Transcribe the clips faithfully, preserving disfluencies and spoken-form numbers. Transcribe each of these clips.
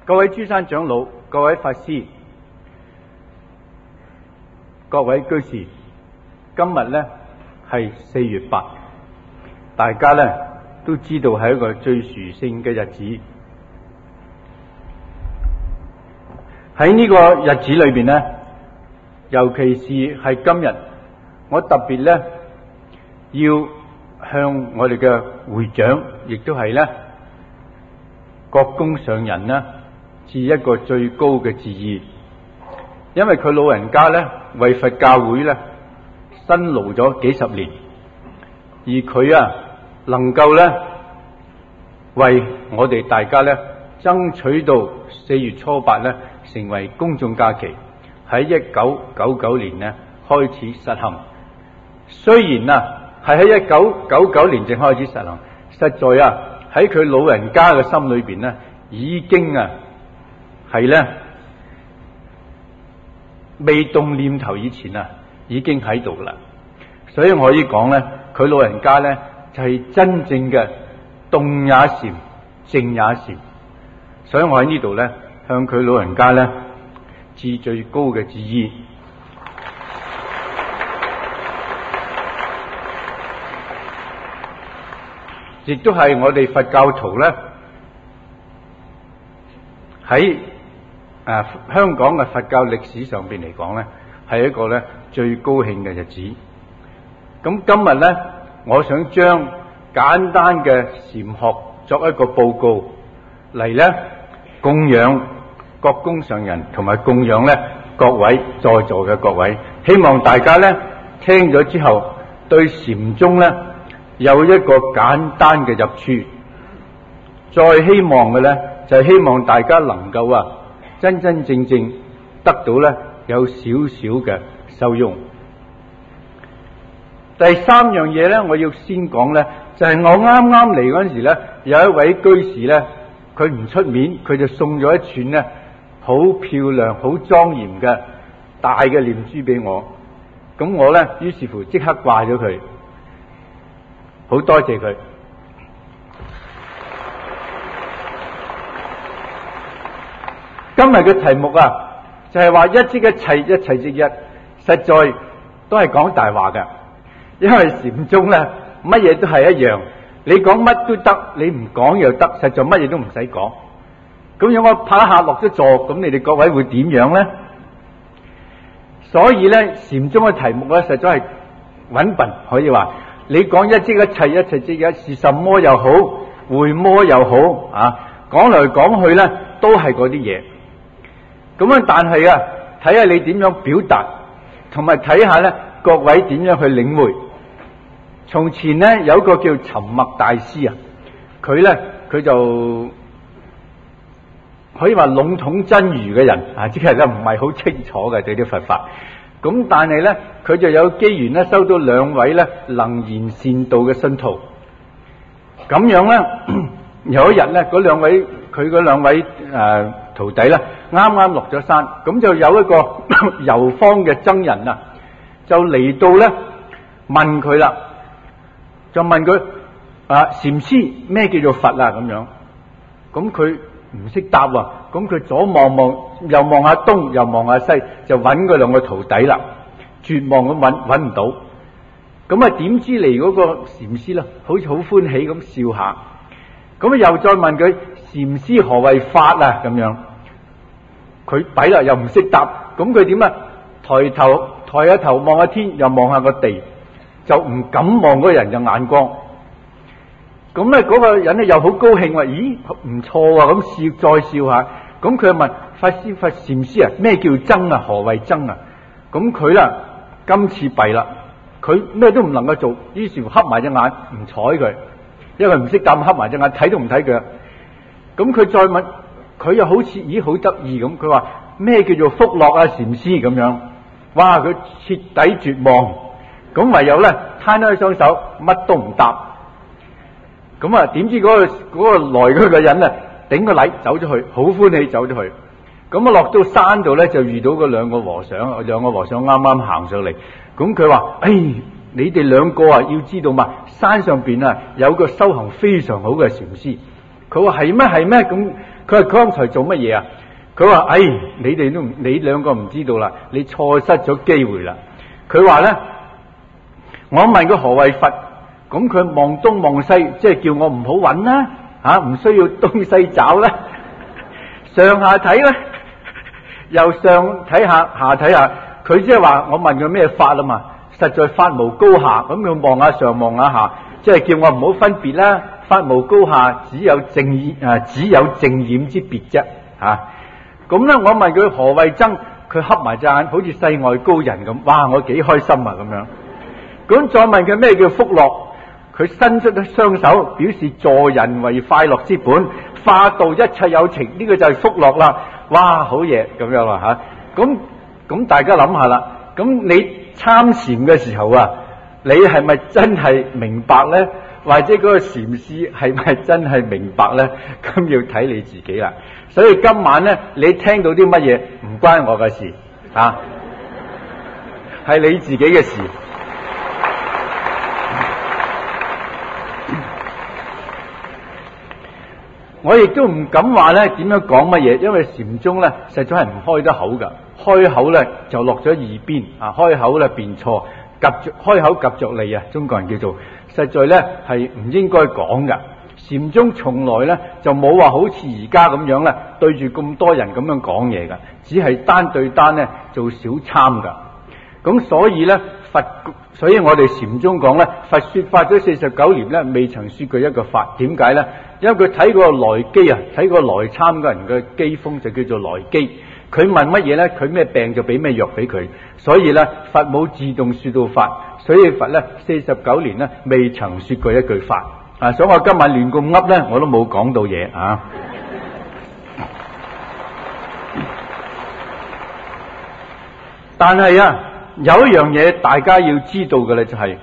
各位諸山長老、各位法師、各位居士，今日呢係四月八，大家呢都知道係一個最殊勝嘅日子。喺呢個日子裏邊呢，尤其是係今日，我特別呢要向我哋嘅會長，亦都係呢國公上人呢致一個最高嘅致意，因為佢老人家呢為佛教會呢辛勞咗幾十年，而佢啊能夠呢為我哋大家呢爭取到四月初八呢成為公眾假期，喺一九九九年呢開始實行。雖然啊係喺一九九九年正開始實行，實在啊喺佢老人家嘅心裏邊呢已經啊係呢未動念頭以前啊已經喺度啦。所以我可以講呢，佢老人家呢就係、是、真正嘅動也禪，靜也禪。所以我喺呢度呢向佢老人家呢致最高嘅致意。亦都係我哋佛教徒呢喺誒香港嘅佛教歷史上邊嚟講呢係一個呢最高興嘅日子。咁今日呢，我想將簡單嘅禪學作一個報告嚟呢供養國公上人，同埋供養呢各位在座嘅各位。希望大家呢聽咗之後，對禪宗呢有一個簡單嘅入處。再希望嘅呢就係希望大家能夠啊真真正正得到呢有少少嘅受用。第三樣嘢呢，我要先講呢，就係、是、我啱啱嚟嗰陣時呢，有一位居士呢，佢唔出面，佢就送咗一串呢好漂亮、好莊嚴嘅大嘅念珠俾我。咁我呢，於是乎即刻掛咗佢，好多謝佢。今日嘅題目啊，就係、是、話一即一切，一切即一，實在都係講大話嘅。因為禪宗咧，乜嘢都係一樣，你講乜都得，你唔講又得，實在乜嘢都唔使講。咁如果我拍一下落咗座，咁你哋各位會點樣咧？所以咧，禪宗嘅題目咧，實在係揾笨，可以話你講一即一切，一切即一，是什麼又好，會麼又好啊，講嚟講去咧，都係嗰啲嘢。咁啊，但係啊，睇下你點樣表達，同埋睇下咧，各位點樣去領會。從前咧有一個叫沉默大師啊，佢咧佢就可以話籠統真如嘅人啊，即係咧唔係好清楚嘅對啲佛法。咁但係咧佢就有機緣咧收到兩位咧能言善道嘅信徒。咁樣咧有一日咧嗰兩位佢嗰兩位誒、呃、徒弟咧啱啱落咗山，咁就有一個遊方嘅僧人啊，就嚟到咧問佢啦。就問佢啊，禪師咩叫做佛啊？咁樣，咁佢唔識答喎。咁佢左望望，又望下東，又望下西，就揾嗰兩個徒弟啦。絕望咁揾，揾唔到。咁啊，點知嚟嗰個禪師咧，好似好歡喜咁笑下。咁啊，又再問佢禪師何謂法啊？咁樣，佢弊啦，又唔識答。咁佢點啊？抬頭抬下頭望下天，又望下個地。就唔敢望嗰個人嘅眼光，咁咧嗰個人咧又好高興話：咦，唔錯啊！咁笑再笑下，咁佢就問法師、法禪師啊，咩叫僧啊？何謂僧啊？咁佢啦，今次弊啦，佢咩都唔能夠做，於是乎黑埋隻眼唔睬佢，因為唔識答，黑埋隻眼睇都唔睇佢。咁佢再問，佢又好似咦好得意咁，佢話咩叫做福樂啊？禪師咁樣，哇！佢徹底絕望。咁唯有咧攤開雙手，乜都唔答。咁啊，點知嗰個嗰個來嗰個人咧，頂個禮走咗去，好歡喜走咗去。咁啊，落到山度咧，就遇到嗰兩個和尚，兩個和尚啱啱行上嚟。咁佢話：哎，你哋兩個啊，要知道嘛，山上邊啊有個修行非常好嘅禪師。佢話係咩係咩？咁佢話剛才做乜嘢啊？佢話：哎，你哋都唔，你兩個唔知道啦，你錯失咗機會啦。佢話咧，我問佢何謂佛，咁佢望東望西，即係叫我唔好揾啦，吓、啊、唔需要東西找啦，上下睇啦，又上睇下下睇下，佢即係話我問佢咩法啊嘛，實在法無高下，咁佢望下上望下下，即係叫我唔好分別啦，法無高下，只有正啊，只有正染之別啫，吓。咁咧，我問佢何謂僧，佢瞌埋隻眼，好似世外高人咁。哇！我幾開心啊咁樣。咁再問佢咩叫福樂，佢伸出咗雙手，表示助人為快樂之本，化度一切有情，呢個就係福樂啦。哇！好嘢咁樣啦吓。咁咁大家諗下啦。咁你參禪嘅時候啊，你係咪真係明白咧？或者嗰個禪師係咪真係明白咧？咁要睇你自己啦。所以今晚咧，你聽到啲乜嘢唔關我嘅事啊，係你自己嘅事。我亦都唔敢話咧點樣講乜嘢，因為禪宗咧實在係唔開得口噶，開口咧就落咗二邊啊，開口咧變錯，夾著開口夾着脷啊，中國人叫做，實在咧係唔應該講噶。禪宗從來咧就冇話好似而家咁樣咧對住咁多人咁樣講嘢噶，只係單對單咧做小參噶。咁所以咧佛，所以我哋禪宗講咧，佛說法咗四十九年咧，未曾說過一個法。點解咧？因為佢睇個來機啊，睇個來參嘅人嘅機鋒就叫做來機。佢問乜嘢咧？佢咩病就俾咩藥俾佢。所以咧佛冇自動說到法，所以佛咧四十九年咧未曾說過一句法。啊！所以我今晚亂咁噏咧，我都冇講到嘢啊！但係啊，有一樣嘢大家要知道嘅咧，就係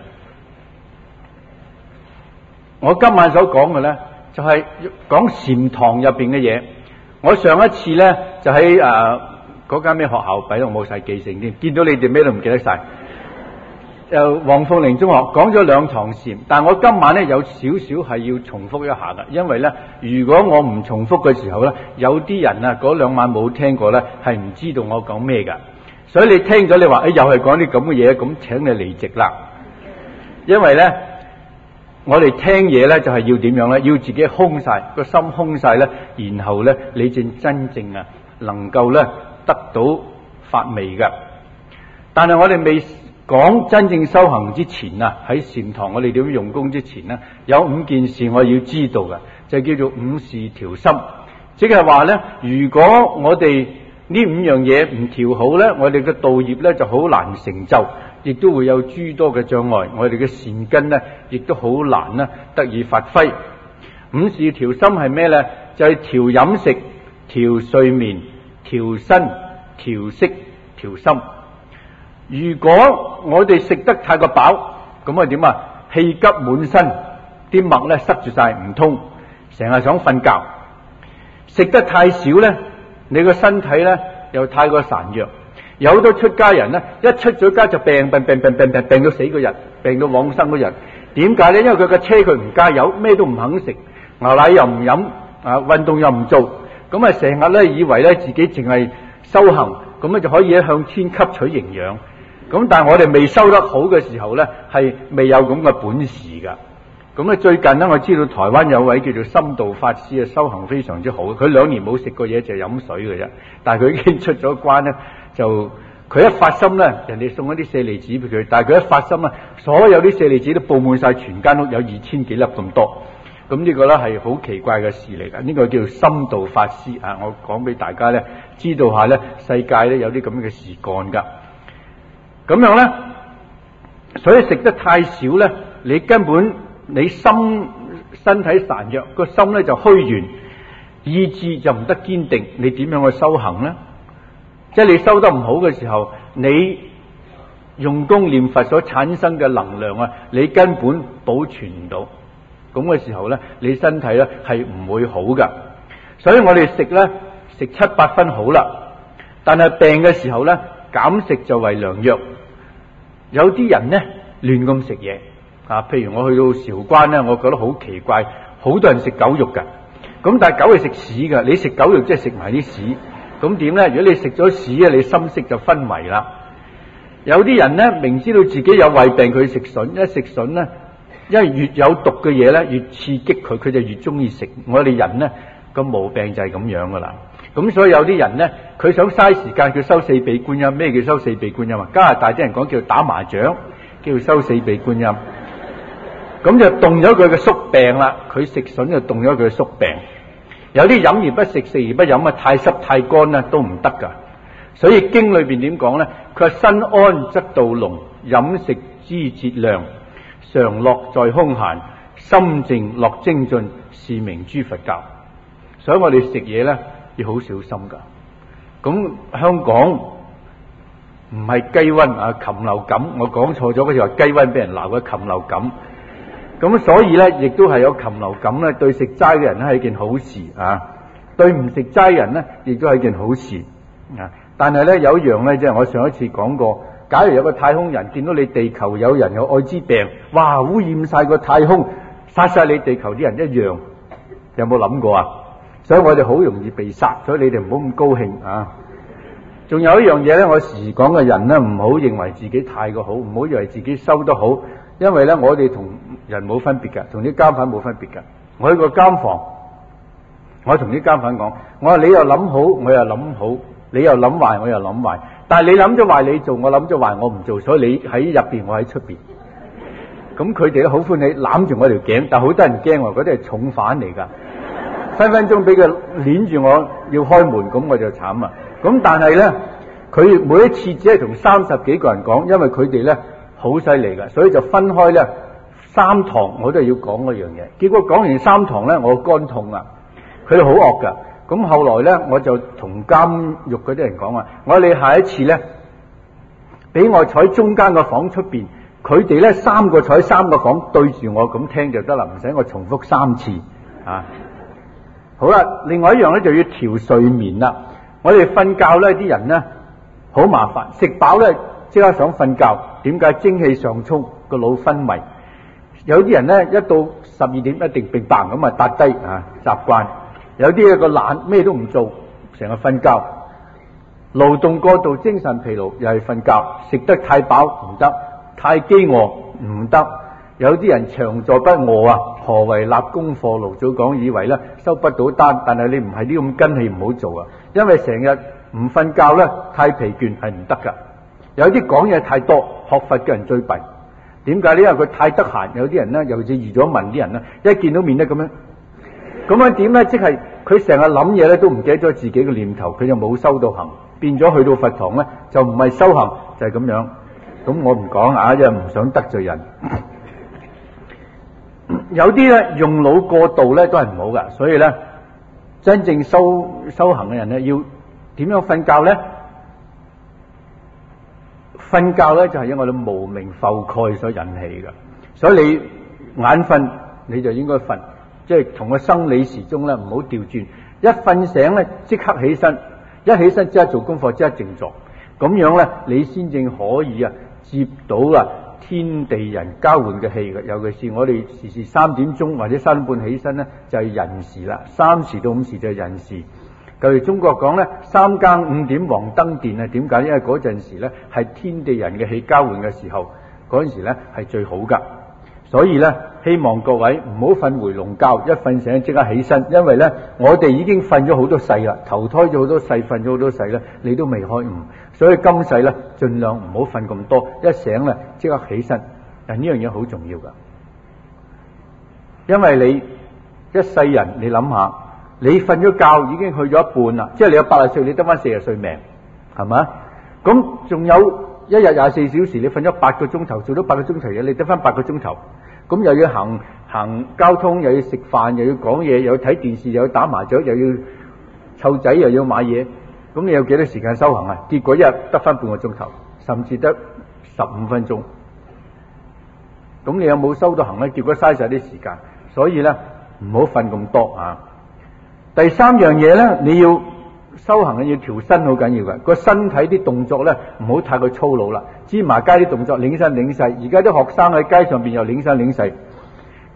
我今晚所講嘅咧，就係講禪堂入邊嘅嘢。我上一次咧就喺誒嗰間咩學校，俾我冇晒記性添，見到你哋咩都唔記得晒。就黃鳳玲中學講咗兩堂禪，但我今晚咧有少少係要重複一下噶，因為咧如果我唔重複嘅時候咧，有啲人啊嗰兩晚冇聽過咧，係唔知道我講咩噶，所以你聽咗你話誒、哎、又係講啲咁嘅嘢，咁請你離席啦。因為咧我哋聽嘢咧就係要點樣咧？要自己空晒個心，空晒咧，然後咧你正真正啊能夠咧得到法味噶。但係我哋未講真正修行之前啊，喺禪堂我哋點樣用功之前呢，有五件事我要知道嘅，就叫做五事調心。即係話呢，如果我哋呢五樣嘢唔調好呢，我哋嘅道業呢就好難成就，亦都會有諸多嘅障礙，我哋嘅善根呢亦都好難呢得以發揮。五事調心係咩呢？就係調飲食、調睡眠、調身、調息、調心。如果我哋食得太過飽，咁啊點啊？氣急滿身，啲脈咧塞住晒唔通，成日想瞓覺。食得太少咧，你個身體咧又太過孱弱。有好多出家人咧，一出咗家就病病病病病病病到死嗰日，病到往生嗰日。點解咧？因為佢個車佢唔加油，咩都唔肯食，牛奶又唔飲，啊運動又唔做，咁啊成日咧以為咧自己淨係修行，咁咧就可以向天吸取營養。咁但係我哋未修得好嘅時候咧，係未有咁嘅本事噶。咁咧最近咧，我知道台灣有位叫做深道法師啊，修行非常之好。佢兩年冇食過嘢，就係飲水嘅啫。但係佢已經出咗關咧，就佢一發心咧，人哋送一啲舍利子俾佢。但係佢一發心咧，所有啲舍利子都佈滿晒全間屋，有二千幾粒咁多。咁呢個咧係好奇怪嘅事嚟噶。呢個叫做深道法師啊，我講俾大家咧知道下咧，世界咧有啲咁嘅事幹噶。咁樣咧，所以食得太少咧，你根本你心身體孱弱，個心咧就虛圓，意志就唔得堅定，你點樣去修行咧？即係你修得唔好嘅時候，你用功念佛所產生嘅能量啊，你根本保存唔到。咁嘅時候咧，你身體咧係唔會好噶。所以我哋食咧食七八分好啦，但係病嘅時候咧，減食就為良藥。有啲人咧亂咁食嘢啊，譬如我去到韶關咧，我覺得好奇怪，好多人食狗肉噶。 咁但係狗係食屎噶，你食狗肉即係食埋啲屎，咁點咧？如果你食咗屎啊，你心識就昏迷啦。有啲人咧明知道自己有胃病，佢食筍，一食筍咧，因為越有毒嘅嘢咧，越刺激佢，佢就越中意食。我哋人咧個毛病就係咁樣噶啦。咁所以有啲人咧，佢想嘥時間，叫收四臂觀音。咩叫收四臂觀音啊？加拿大啲人講叫打麻將，叫收四臂觀音。咁就動咗佢嘅宿病啦。佢食筍就動咗佢嘅宿病。有啲飲而不食，食而不飲啊，太濕太乾啊，都唔得噶。所以經裏邊點講咧？佢話身安則道隆，飲食知節量，常樂在空閒，心靜樂精進，是名諸佛教。所以我哋食嘢咧要好小心噶。咁香港唔係雞瘟啊，禽流感，我講錯咗，嗰時話雞瘟俾人鬧嘅禽流感。咁所以咧，亦都係有禽流感咧，對食齋嘅人咧係一件好事啊，對唔食齋人咧亦都係一件好事啊。但係咧有一樣咧，即係我上一次講過，假如有個太空人見到你地球有人有愛滋病，哇，污染晒個太空，殺晒你地球啲人一樣，有冇諗過啊？所以我哋好容易被殺，所以你哋唔好咁高興啊。仲有一樣嘢咧，我時講嘅人咧，唔好認為自己太過好，唔好以為自己收得好，因為咧我哋同人冇分別噶，同啲監犯冇分別噶。我去個監房，我同啲監犯講，我話你又諗好，我又諗好，你又諗壞，我又諗壞。但係你諗咗壞你做，我諗咗壞我唔做，所以你喺入邊，我喺出邊。咁佢哋都好歡喜，攬住我條頸，但係好多人驚，嗰啲係重犯嚟噶，分分鐘俾佢鏈住我要開門，咁我就慘啊！咁但係咧，佢每一次只係同三十幾個人講，因為佢哋咧好犀利噶，所以就分開咧三堂，我都係要講嗰樣嘢。結果講完三堂咧，我肝痛啦，佢哋好惡噶。咁後來咧，我就同監獄嗰啲人講話，我話你下一次咧，俾我坐喺中間個房出邊，佢哋咧三個坐喺三個房對住我咁聽就得啦，唔使我重複三次啊。好啦，另外一樣咧就要調睡眠啦。我哋瞓覺咧，啲人咧好麻煩，食飽咧即刻想瞓覺，點解？精氣上衝，個腦昏迷。有啲人咧一到十二點一定並棒咁啊搭低啊，習慣。有啲一個懶，咩都唔做，成日瞓覺，勞動過度，精神疲勞，又係瞓覺。食得太飽唔得，太飢餓唔得。有啲人長坐不餓啊，何為立功課勞？早講以為咧收不到單，但係你唔係呢咁根氣唔好做啊，因為成日唔瞓覺咧太疲倦係唔得噶。有啲講嘢太多，學佛嘅人最弊。點解呢？因為佢太得閒。有啲人咧，尤其是移咗民啲人咧，一見到面咧咁樣。咁樣點咧？即係佢成日諗嘢咧，都唔記得咗自己嘅念頭，佢就冇修到行，變咗去到佛堂咧，就唔係修行，就係咁樣。咁我唔講啊，因為唔想得罪人。有啲咧用腦過度咧都係唔好噶，所以咧真正修修行嘅人咧，要點樣瞓覺咧？瞓覺咧就係因為我哋無明覆蓋所引起噶，所以你眼瞓你就應該瞓。即係同個生理時鐘咧唔好調轉，一瞓醒咧即刻起身，一起身即刻做功課，即刻靜坐，咁樣咧你先正可以啊接到啊天地人交換嘅氣嘅。尤其是我哋時時三點鐘或者三點半起身咧就係人時啦，三時到五時就係人時。舊時中國講咧三更五點黃登殿啊，點解？因為嗰陣時咧係天地人嘅氣交換嘅時候，嗰陣時咧係最好噶。所以咧，希望各位唔好瞓回籠覺，一瞓醒即刻起身，因為咧我哋已經瞓咗好多世啦，投胎咗好多世，瞓咗好多世咧，你都未開悟，所以今世咧盡量唔好瞓咁多，一醒咧即刻起身。但呢樣嘢好重要噶，因為你一世人，你諗下，你瞓咗覺已經去咗一半啦，即係你有八十歲，你得翻四十歲命，係咪？咁仲有一日廿四小時，你瞓咗八個鐘頭，做咗八個鐘頭嘢，你得翻八個鐘頭。咁又要行行交通，又要食飯，又要講嘢，又要睇電視，又要打麻雀，又要湊仔，又要買嘢。咁你有幾多時間修行啊？結果一日得翻半個鐘頭，甚至得十五分鐘。咁你有冇修到行咧？結果嘥晒啲時間。所以咧，唔好瞓咁多啊。第三樣嘢咧，你要修行嘅要調身，好緊要嘅。個身體啲動作咧，唔好太過粗魯啦。芝麻街啲動作，擰身擰勢。而家啲學生喺街上邊又擰身擰勢。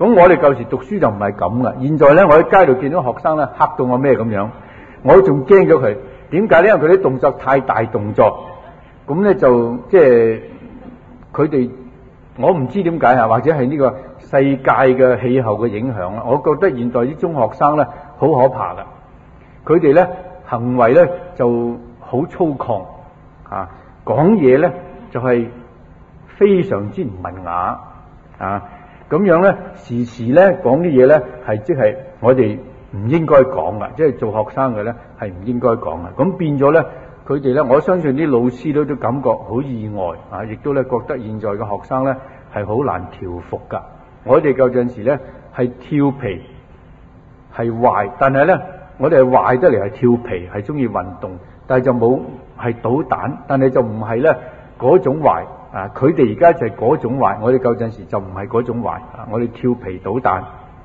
咁我哋舊時讀書就唔係咁噶，現在咧我喺街度見到學生咧嚇到我咩咁樣，我仲驚咗佢。點解咧？因為佢啲動作太大動作，咁咧就即係佢哋，我唔知點解啊，或者係呢個世界嘅氣候嘅影響啦。我覺得現代啲中學生咧好可怕噶，佢哋咧行為咧就好粗獷啊，講嘢咧就係非常之唔文雅啊。咁樣咧，時時咧講啲嘢咧，係即係我哋唔應該講噶，即係做學生嘅咧係唔應該講噶。咁變咗咧，佢哋咧，我相信啲老師都都感覺好意外啊，亦都咧覺得現在嘅學生咧係好難調服噶。我哋舊陣時咧係調皮係壞，但係咧我哋係壞得嚟係調皮，係中意運動，但係就冇係搗蛋，但係就唔係咧嗰種壞。啊！佢哋而家就係嗰種壞，我哋舊陣時就唔係嗰種壞啊！我哋調皮搗蛋。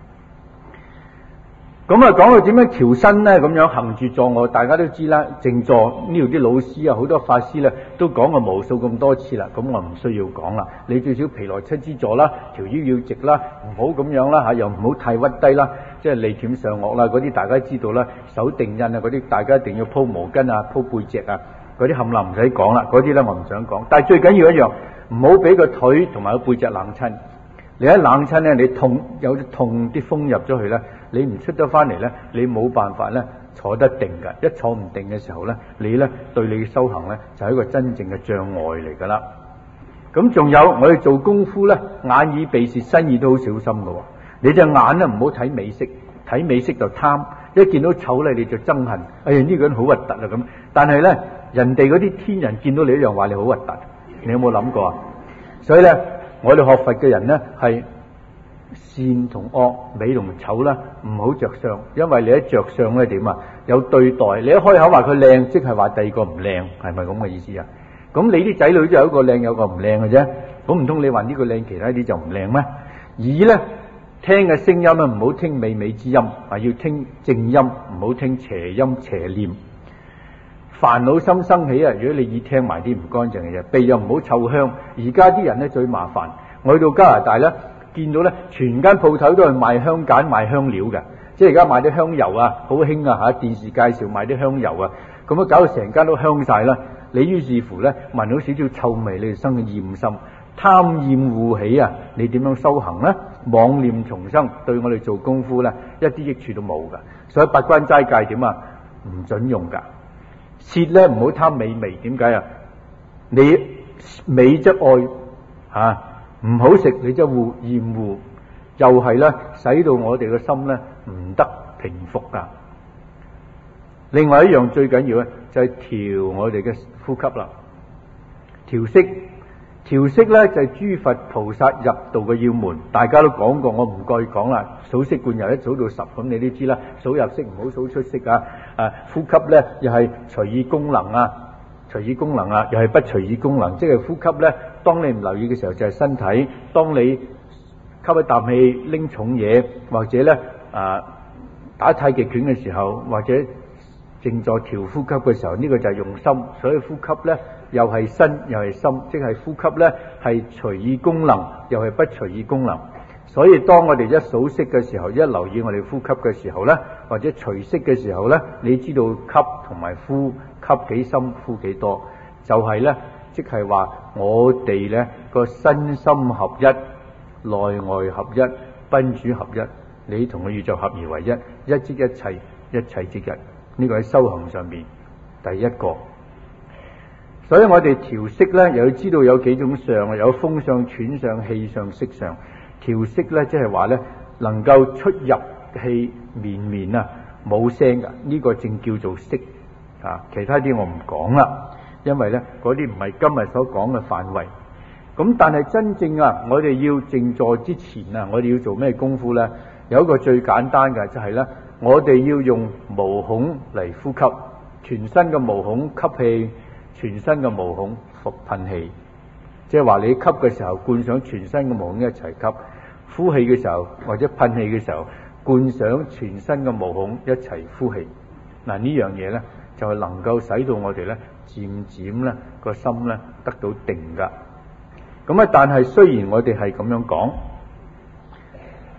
咁啊，講到點樣調身咧？咁樣行住坐臥，大家都知啦。靜坐呢度啲老師啊，好多法師咧都講過無數咁多次啦。咁我唔需要講啦。你最少毗羅七支坐啦，條腰要直啦，唔好咁樣啦嚇，又唔好太屈低啦，即係利劍上顎啦。嗰啲大家知道啦，手定印啊嗰啲，大家一定要鋪毛巾啊，鋪背脊啊。嗰啲冚唪唥唔使講啦，嗰啲咧我唔想講。但係最緊要一樣，唔好俾個腿同埋個背脊冷親。你一冷親咧，你痛有啲痛啲風入咗去咧，你唔出得翻嚟咧，你冇辦法咧坐得定㗎。一坐唔定嘅時候咧，你咧對你嘅修行咧就係一個真正嘅障礙嚟㗎啦。咁仲有我哋做功夫咧，眼耳鼻舌身意都好小心㗎喎。你隻眼咧唔好睇美色，睇美色就貪，一見到醜咧你就憎恨。哎呀，呢個人好核突啊咁。但係咧，人哋嗰啲天人見到你一樣話你好核突，你有冇諗過啊？所以咧，我哋學佛嘅人咧係善同惡、美同醜啦，唔好着相，因為你一着相咧點啊？有對待，你一開口話佢靚，即係話第二個唔靚，係咪咁嘅意思啊？咁你啲仔女就有一個靚，有一個唔靚嘅啫，咁唔通你話呢個靚，其他啲就唔靚咩？而咧聽嘅聲音咧，唔好聽美美之音，啊要聽正音，唔好聽邪音邪念。煩惱心生起啊！如果你耳聽埋啲唔乾淨嘅嘢，鼻又唔好臭香。而家啲人咧最麻煩，我去到加拿大咧，見到咧全間鋪頭都係賣香梘、賣香料嘅，即係而家賣啲香油啊，好興啊嚇！電視介紹賣啲香油啊，咁樣搞到成間都香晒啦。你於是乎咧聞到少少臭味，你就生厭心、貪厭惡起啊！你點樣修行咧？妄念重生，對我哋做功夫咧一啲益處都冇㗎。所以八關齋戒點啊？唔準用㗎。舌咧唔好貪美味，點解啊？你美則愛吓，唔好食你則惡厭惡，又係咧使到我哋嘅心咧唔得平復噶。另外一樣最緊要咧就係調我哋嘅呼吸啦，調息。調息咧就係諸佛菩薩入道嘅要門，大家都講過，我唔該講啦。數息觀由一數到十，咁你都知啦。數入息唔好數出息啊！啊，呼吸咧又係隨意功能啊，隨意功能啊，又係不隨意功能。即係呼吸咧，當你唔留意嘅時候就係身體；當你吸一啖氣拎重嘢，或者咧啊打太極拳嘅時候，或者靜坐調呼吸嘅時候，呢、這個就係用心。所以呼吸咧。又係身又係心，即係呼吸咧係隨意功能，又係不隨意功能。所以當我哋一數息嘅時候，一留意我哋呼吸嘅時候咧，或者隨息嘅時候咧，你知道吸同埋呼，吸幾深，呼幾多，就係咧，即係話我哋咧個身心合一，內外合一，賓主合一，你同個宇宙合而為一，一即一切，一切即一。呢個喺修行上邊第一個。所以我哋調息咧，又要知道有幾種相，有風相、喘相、氣相、息相。調息咧，即係話咧，能夠出入氣綿綿啊，冇聲噶，呢、這個正叫做息啊。其他啲我唔講啦，因為咧嗰啲唔係今日所講嘅範圍。咁但係真正啊，我哋要靜坐之前啊，我哋要做咩功夫咧？有一個最簡單嘅就係咧，我哋要用毛孔嚟呼吸，全身嘅毛孔吸氣。全身嘅毛孔服噴氣，即係話你吸嘅時候灌上全身嘅毛孔一齊吸，呼氣嘅時候或者噴氣嘅時候灌上全身嘅毛孔一齊呼氣。嗱，呢樣嘢咧就係能夠使到我哋咧漸漸咧個心咧得到定噶。咁啊，但係雖然我哋係咁樣講，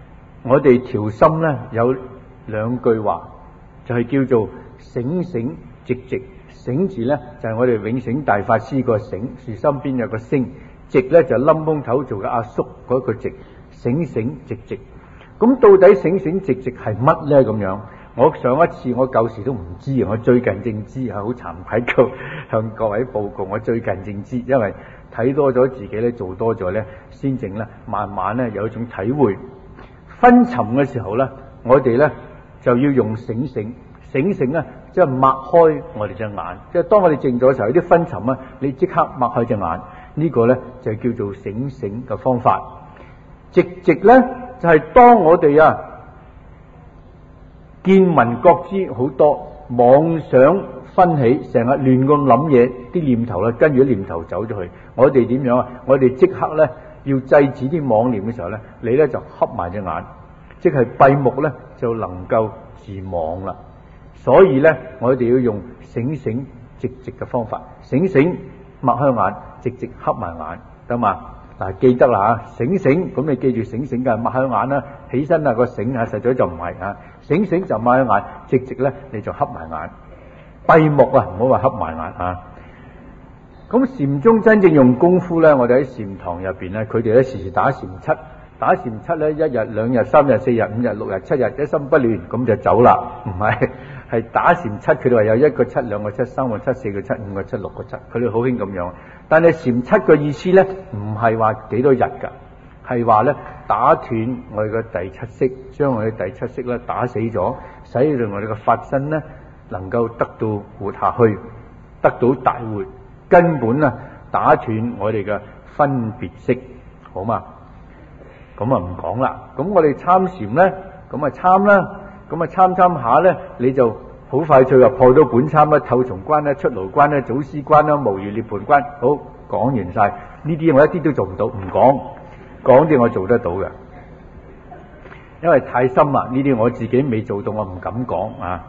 我哋調心咧有兩句話，就係、是、叫做醒醒寂寂。醒字咧就係、是、我哋永醒大法師個醒，樹心邊有個星，寂咧就冧風頭做嘅阿叔嗰個寂，醒醒寂寂。咁到底醒醒寂寂係乜咧？咁樣，我上一次我舊時都唔知，我最近正知啊，好慚愧夠向各位報告，我最近正知，因為睇多咗自己咧，做多咗咧，先正咧，慢慢咧有一種體會。昏沉嘅時候咧，我哋咧就要用醒醒，醒醒咧即係擘開我哋隻眼，即係當我哋靜咗嘅時候，有啲昏沉啊，你即刻擘開隻眼，這個、呢個咧就叫做醒醒嘅方法。寂寂咧就係、是、當我哋啊見聞覺知好多，妄想分起，成日亂咁諗嘢，啲念頭啦，跟住啲念頭走咗去，我哋點樣啊？我哋即刻咧要制止啲妄念嘅時候咧，你咧就瞌埋隻眼，即係閉目咧就能夠自妄啦。所以咧，我哋要用醒醒寂寂嘅方法，醒醒擘開眼，寂寂瞌埋眼，得嘛？嗱，記得啦吓，醒醒咁你記住醒醒嘅擘開眼啦，起身啊個醒啊，實在就唔係啊，醒醒就擘開眼，寂寂咧你就瞌埋眼，閉目啊，唔好話瞌埋眼啊。咁禪宗真正用功夫咧，我哋喺禪堂入邊咧，佢哋咧時時打禪七，打禪七咧一日兩日三日四日五日六日七日，一心不亂咁就走啦，唔係係打禪七，佢哋話有一個七兩個七三個七四個七五個七六個七，佢哋好興咁樣。但係禪七嘅意思咧，唔係話幾多日噶，係話咧打斷我哋嘅第七識，將我哋第七識咧打死咗，使到我哋嘅法身咧能夠得到活下去，得到大活，根本啊打斷我哋嘅分別識，好嘛？咁啊唔講啦。咁我哋參禪咧，咁啊參啦，咁啊參參下咧，你就好快脆就破到本參啦，透松關啦，出爐關啦，祖師關啦，無餘涅槃關。好，講完晒呢啲，我一啲都做唔到，唔講，講啲我做得到嘅，因為太深啦，呢啲我自己未做到，我唔敢講啊。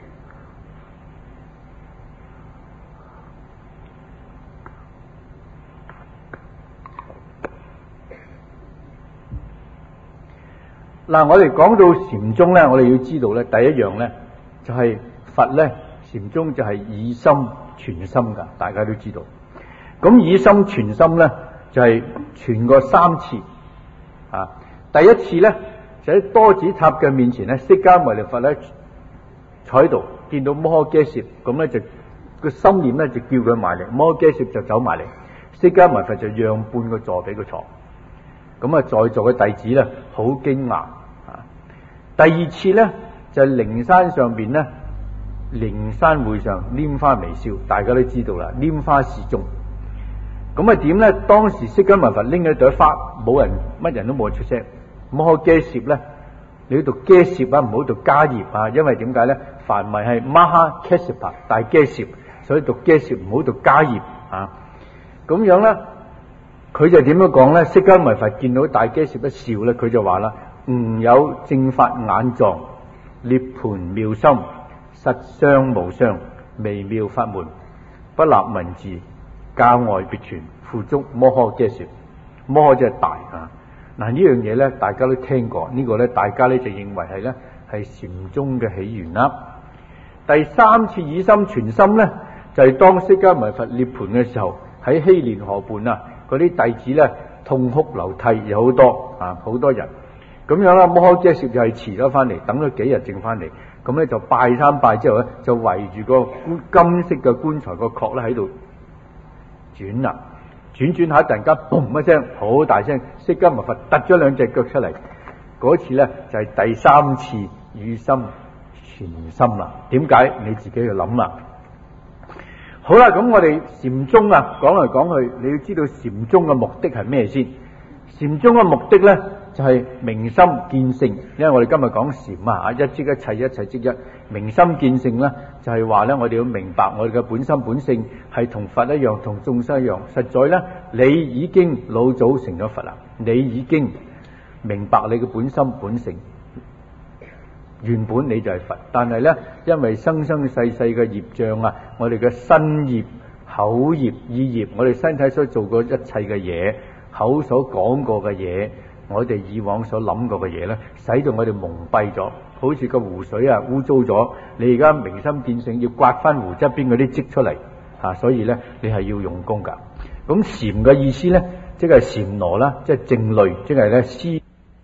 嗱，我哋講到禪宗咧，我哋要知道咧，第一樣咧就係、是、佛咧，禪宗就係以心傳心噶，大家都知道。咁以心傳心咧，就係、是、傳過三次啊。第一次咧就喺多子塔嘅面前咧，釋迦牟尼佛咧坐喺度，見到摩訶迦葉，咁咧就個心念咧就叫佢埋嚟，摩訶迦葉就走埋嚟，釋迦牟尼佛就讓半個座俾佢坐。咁啊，在座嘅弟子咧好驚訝啊！第二次咧就係、是、靈山上邊咧，靈山會上拈花微笑，大家都知道啦，拈花示眾。咁啊點咧？當時釋迦牟尼佛拎咗朵花，冇人乜人都冇出聲。摩訶迦葉咧，你喺度迦葉啊，唔好讀迦葉啊，因為點解咧？梵文係 Maha Kassapa 大迦葉，所以讀迦葉唔好讀迦葉啊。咁樣咧。佢就點樣講咧？釋迦牟尼佛見到大迦葉一笑咧，佢就話啦：吾有正法眼藏，涅槃妙心，實相無相，微妙法門，不立文字，教外別傳，付囑摩訶迦葉。摩訶即係大啊！嗱呢樣嘢咧，大家都聽過，這個、呢個咧大家咧就認為係咧係禪宗嘅起源啦。第三次以心傳心咧，就係、是、當釋迦牟尼佛涅槃嘅時候，喺希連河畔啊。嗰啲弟子咧痛哭流涕，有好多啊，好多人咁樣啦。摩訶迦葉就係遲咗翻嚟，等咗幾日正翻嚟，咁咧就拜三拜之後咧，就圍住個金色嘅棺材個殼咧喺度轉啦，轉轉下突然間嘣一聲，好大聲，釋迦牟尼佛突咗兩隻腳出嚟。嗰次咧就係、是、第三次以心傳心啦。點解？你自己去諗啦。好啦，咁我哋禪宗啊，講嚟講去，你要知道禪宗嘅目的係咩先？禪宗嘅目的咧，就係、是、明心見性。因為我哋今日講禪啊，一即一切，一切即一。明心見性咧，就係話咧，我哋要明白我哋嘅本心本性係同佛一樣，同眾生一樣。實在咧，你已經老早成咗佛啦，你已經明白你嘅本心本性。原本你就係佛，但係咧，因為生生世世嘅業障啊，我哋嘅身業、口業、意業，我哋身體所做過一切嘅嘢，口所講過嘅嘢， 我哋以往所諗過嘅嘢咧，使到我哋蒙蔽咗，好似個湖水啊污糟咗，你而家明心見性要刮翻湖側邊嗰啲積出嚟啊，所以咧你係要用功噶。咁禪嘅意思咧，即係禪羅啦，即係靜慮，即係咧思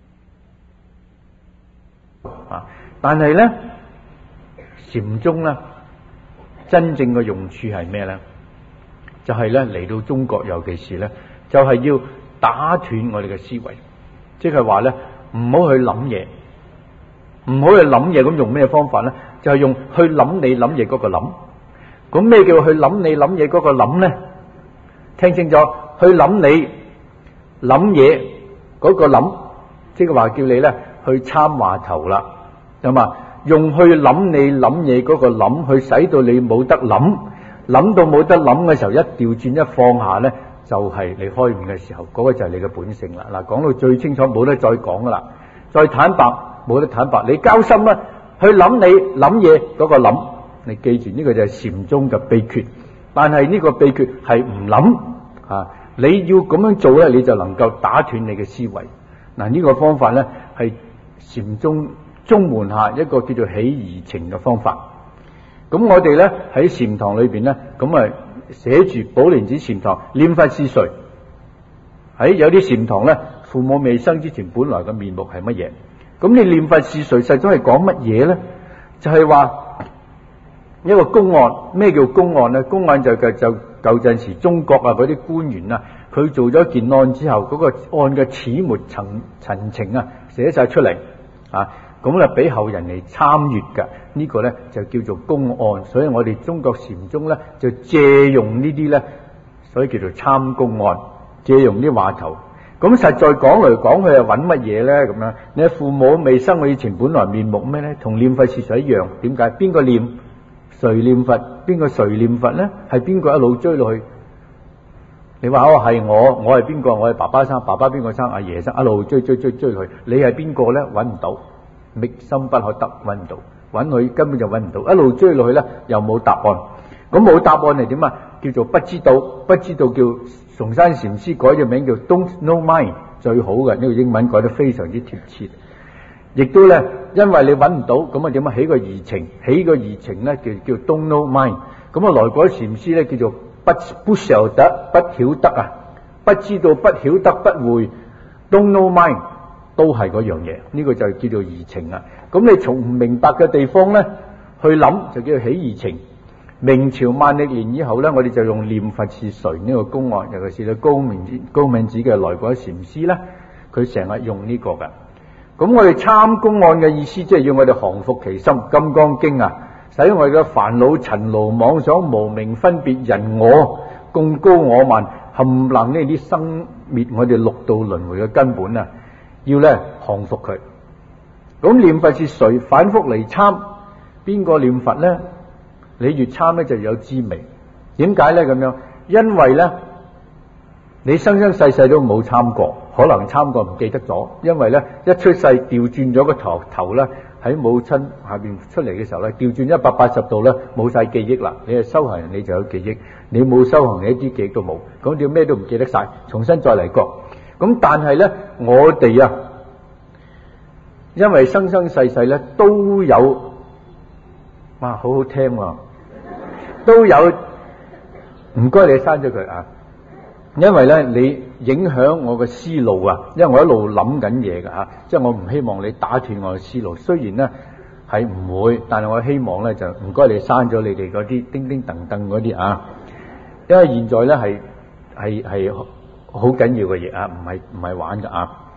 啊。但係咧禪宗咧真正嘅用處係咩咧？就係咧嚟到中國，尤其是咧就係要打斷我哋嘅思維，即係話咧唔好去諗嘢，唔好去諗嘢。咁用咩方法咧？就係用去諗你諗嘢嗰個諗。咁咩叫去諗你諗嘢嗰個諗咧？聽清楚，去諗你諗嘢嗰個諗，即係話叫你咧去參話頭啦，係嘛？用去諗你諗嘢嗰個諗，去使到你冇得諗，諗到冇得諗嘅時候，一調轉一放下咧，就係你開悟嘅時候，嗰個就係你嘅本性啦。嗱，講到最清楚，冇得再講噶啦，再坦白冇得坦白。你交心啦，去諗你諗嘢嗰個諗，你記住呢個就係禪宗嘅秘訣。但係呢個秘訣係唔諗啊！你要咁樣做咧，你就能夠打斷你嘅思維。嗱，呢個方法咧係禪宗宗門下一個叫做起疑情嘅方法。咁我哋咧喺禪堂裏邊咧，咁啊寫住寶蓮寺禪堂念佛是誰？喺有啲禪堂咧，父母未生之前本來嘅面目係乜嘢？咁你念佛是誰實在係講乜嘢咧？就係話一個公案。咩叫公案咧？公案就就就舊陣時中國啊嗰啲官員啊，佢做咗件案之後，嗰個案嘅始末陳陳情啊寫晒出嚟啊，咁啊俾後人嚟參閱噶。呢個咧就叫做公案。所以我哋中國禪宗咧就借用呢啲咧，所以叫做參公案，借用啲話頭。咁實在講嚟講去係揾乜嘢咧？咁樣你父母未生我以前本來面目咩咧？同念佛是誰一樣？點解？邊個念？誰念佛？邊個誰念佛咧？係邊個一路追落去？你話哦係我，我係邊個？我係爸爸生，爸爸邊個生？阿爺生，一路追追追追去。你係邊個咧？揾唔到，覓心不可得，揾唔到，揾佢根本就揾唔到。一路追落去咧，又冇答案。咁冇答案係點啊？叫做不知道，不知道叫崇山禪師改咗名叫 Don't Know Mind， 最好嘅呢個英文改得非常之貼切。亦都咧，因為你揾唔到，咁啊點啊起個疑情，起個疑情咧叫叫 Don't Know Mind。咁啊來果禪師咧叫做不不曉得，不曉得啊，不知道，不曉得，不會 Don't Know Mind， 都係嗰樣嘢。呢、這個就叫做疑情啊。咁你從唔明白嘅地方咧去諗，就叫做起疑情。明朝萬歷年以後咧，我哋就用念佛是誰呢個公案，尤其是咧高明寺高明寺嘅來果禪師咧，佢成日用呢個噶。咁我哋參公案嘅意思，即係要我哋降伏其心，《金剛經》啊，使我哋嘅煩惱、塵勞、妄想、無明、分別、人我、貢高我慢，冚唪唥呢啲生滅我哋六道輪迴嘅根本啊，要咧降伏佢。咁念佛是誰？反覆嚟參，邊個念佛咧？你越參咧就有滋味。點解咧咁樣？因為咧你生生世世都冇參過，可能參過唔記得咗。因為咧一出世調轉咗個頭頭咧，喺母親下邊出嚟嘅時候咧，調轉一百八十度咧，冇晒記憶啦。你係修行人，你就有記憶；你冇修行，你一啲記憶都冇。咁叫咩都唔記得晒，重新再嚟過。咁但係咧，我哋啊，因為生生世世咧都有，哇，好好聽啊！都有，唔該你刪咗佢啊！因為咧你影響我嘅思路啊，因為我一路諗緊嘢噶吓，即係我唔希望你打斷我嘅思路。雖然咧係唔會，但係我希望咧就唔該你刪咗你哋嗰啲叮叮噔噔嗰啲啊，因為現在咧係係係好緊要嘅嘢啊，唔係唔係玩噶啊！